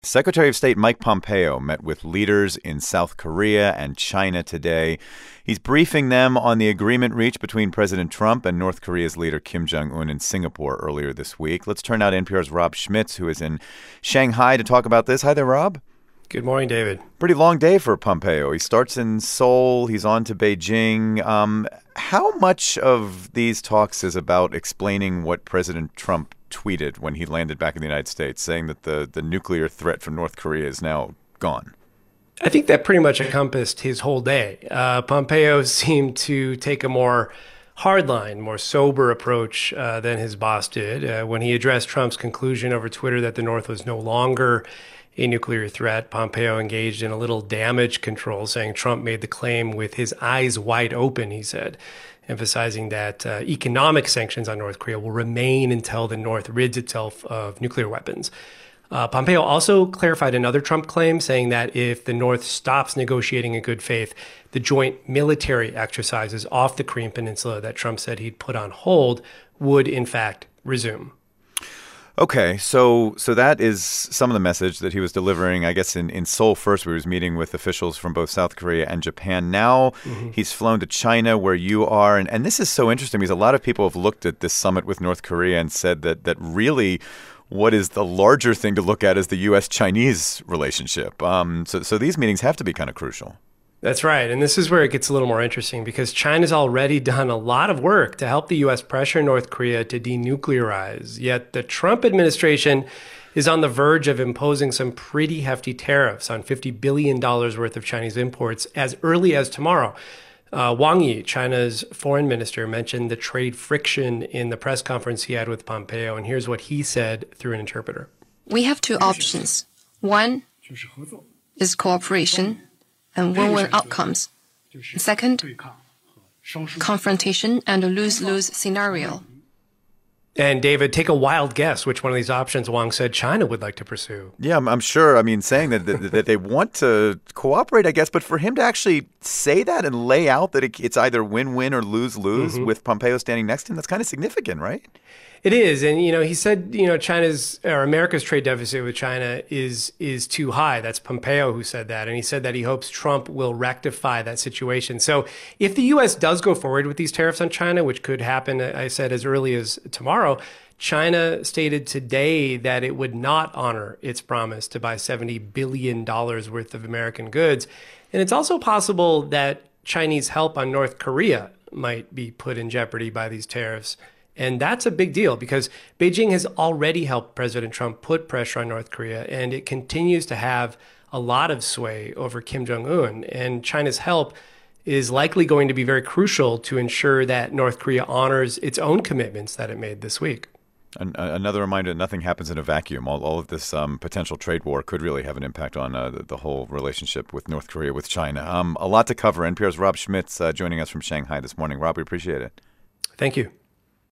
Secretary of State Mike Pompeo met with leaders in South Korea and China today. He's briefing them on the agreement reached between President Trump and North Korea's leader Kim Jong-un in Singapore earlier this week. Let's turn now to NPR's Rob Schmitz, who is in Shanghai to talk about this. Hi there, Rob. Good morning, David. Pretty long day for Pompeo. He starts in Seoul. He's on to Beijing. How much of these talks is about explaining what President Trump tweeted when he landed back in the United States, saying that the nuclear threat from North Korea is now gone? I think that pretty much encompassed his whole day. Pompeo seemed to take a more hardline, more sober approach than his boss did. When he addressed Trump's conclusion over Twitter that the North was no longer a nuclear threat, Pompeo engaged in a little damage control, saying Trump made the claim with his eyes wide open, he said, emphasizing that economic sanctions on North Korea will remain until the North rids itself of nuclear weapons. Pompeo also clarified another Trump claim, saying that if the North stops negotiating in good faith, the joint military exercises off the Korean Peninsula that Trump said he'd put on hold would, in fact, resume. Okay, so that is some of the message that he was delivering, I guess, in Seoul first, where he was meeting with officials from both South Korea and Japan. Now he's flown to China, where you are. And this is so interesting because a lot of people have looked at this summit with North Korea and said that really what is the larger thing to look at is the U.S.-Chinese relationship. So these meetings have to be kind of crucial. That's right. And this is where it gets a little more interesting because China's already done a lot of work to help the U.S. pressure North Korea to denuclearize. Yet the Trump administration is on the verge of imposing some pretty hefty tariffs on $50 billion worth of Chinese imports as early as tomorrow. Wang Yi, China's foreign minister, mentioned the trade friction in the press conference he had with Pompeo. And here's what he said through an interpreter. We have two options. One is cooperation and win-win outcomes. Second, confrontation and a lose-lose scenario. And David, take a wild guess which one of these options Wang said China would like to pursue. Yeah, I'm sure. I mean, saying that they want to cooperate, I guess, but for him to actually say that and lay out that it's either win-win or lose-lose with Pompeo standing next to him, that's kind of significant, right? It is. And, he said, America's trade deficit with China is too high. That's Pompeo who said that. And he said that he hopes Trump will rectify that situation. So if the U.S. does go forward with these tariffs on China, which could happen, I said, as early as tomorrow, China stated today that it would not honor its promise to buy $70 billion worth of American goods. And it's also possible that Chinese help on North Korea might be put in jeopardy by these tariffs. And that's a big deal because Beijing has already helped President Trump put pressure on North Korea, and it continues to have a lot of sway over Kim Jong-un. And China's help is likely going to be very crucial to ensure that North Korea honors its own commitments that it made this week. Another reminder that nothing happens in a vacuum. All of this potential trade war could really have an impact on the whole relationship with North Korea, with China. A lot to cover. NPR's Rob Schmitz joining us from Shanghai this morning. Rob, we appreciate it. Thank you.